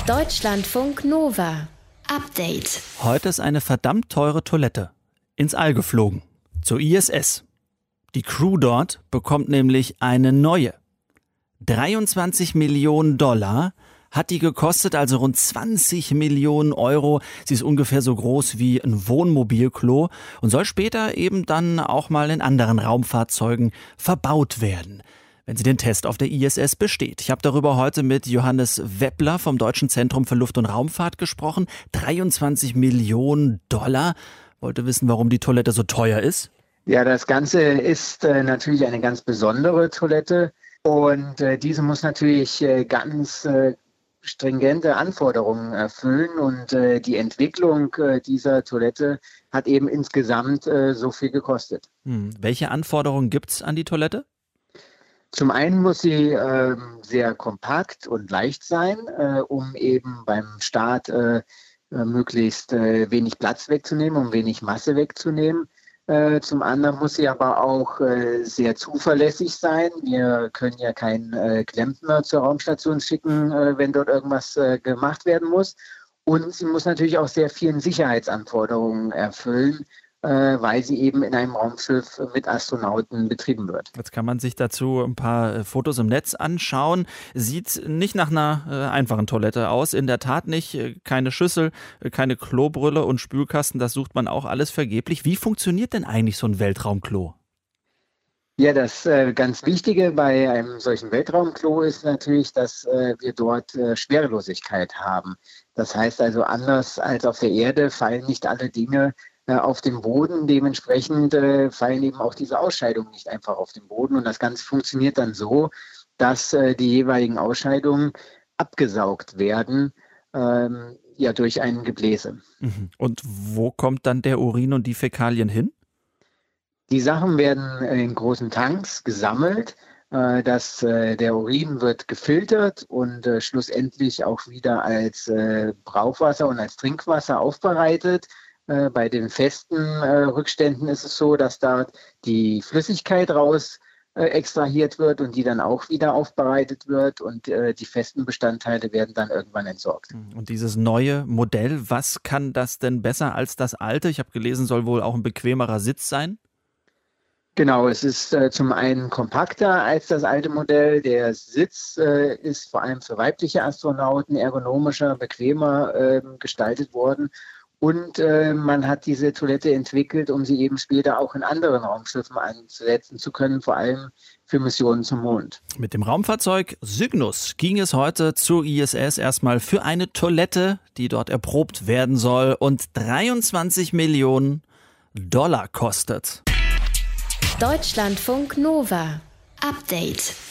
Deutschlandfunk Nova. Update. Heute ist eine verdammt teure Toilette ins All geflogen, zur ISS. Die Crew dort bekommt nämlich eine neue. 23 Millionen Dollar hat die gekostet, also rund 20 Millionen Euro. Sie ist ungefähr so groß wie ein Wohnmobilklo und soll später eben dann auch mal in anderen Raumfahrzeugen verbaut werden, wenn sie den Test auf der ISS besteht. Ich habe darüber heute mit Johannes Weppler vom Deutschen Zentrum für Luft- und Raumfahrt gesprochen. 23 Millionen Dollar. Wollte wissen, warum die Toilette so teuer ist. Ja, das Ganze ist natürlich eine ganz besondere Toilette und diese muss natürlich ganz stringente Anforderungen erfüllen und die Entwicklung dieser Toilette hat eben insgesamt so viel gekostet. Welche Anforderungen gibt's an die Toilette? Zum einen muss sie sehr kompakt und leicht sein, um eben beim Start möglichst wenig Platz wegzunehmen, um wenig Masse wegzunehmen. Zum anderen muss sie aber auch sehr zuverlässig sein. Wir können ja keinen Klempner zur Raumstation schicken, wenn dort irgendwas gemacht werden muss. Und sie muss natürlich auch sehr vielen Sicherheitsanforderungen erfüllen, weil sie eben in einem Raumschiff mit Astronauten betrieben wird. Jetzt kann man sich dazu ein paar Fotos im Netz anschauen. Sieht nicht nach einer einfachen Toilette aus. In der Tat nicht. Keine Schüssel, keine Klobrille und Spülkasten. Das sucht man auch alles vergeblich. Wie funktioniert denn eigentlich so ein Weltraumklo? Ja, das ganz Wichtige bei einem solchen Weltraumklo ist natürlich, dass wir dort Schwerelosigkeit haben. Das heißt also, anders als auf der Erde fallen nicht alle Dinge auf den Boden. Dementsprechend fallen eben auch diese Ausscheidungen nicht einfach auf den Boden. Und das Ganze funktioniert dann so, dass die jeweiligen Ausscheidungen abgesaugt werden, durch ein Gebläse. Und wo kommt dann der Urin und die Fäkalien hin? Die Sachen werden in großen Tanks gesammelt. Der Urin wird gefiltert und schlussendlich auch wieder als Brauchwasser und als Trinkwasser aufbereitet. Bei den festen Rückständen ist es so, dass da die Flüssigkeit raus extrahiert wird und die dann auch wieder aufbereitet wird und die festen Bestandteile werden dann irgendwann entsorgt. Und dieses neue Modell, was kann das denn besser als das alte? Ich habe gelesen, soll wohl auch ein bequemerer Sitz sein. Genau, es ist zum einen kompakter als das alte Modell. Der Sitz ist vor allem für weibliche Astronauten ergonomischer, bequemer gestaltet worden. Und man hat diese Toilette entwickelt, um sie eben später auch in anderen Raumschiffen einsetzen zu können, vor allem für Missionen zum Mond. Mit dem Raumfahrzeug Cygnus ging es heute zur ISS erstmal für eine Toilette, die dort erprobt werden soll und 23 Millionen Dollar kostet. Deutschlandfunk Nova. Update.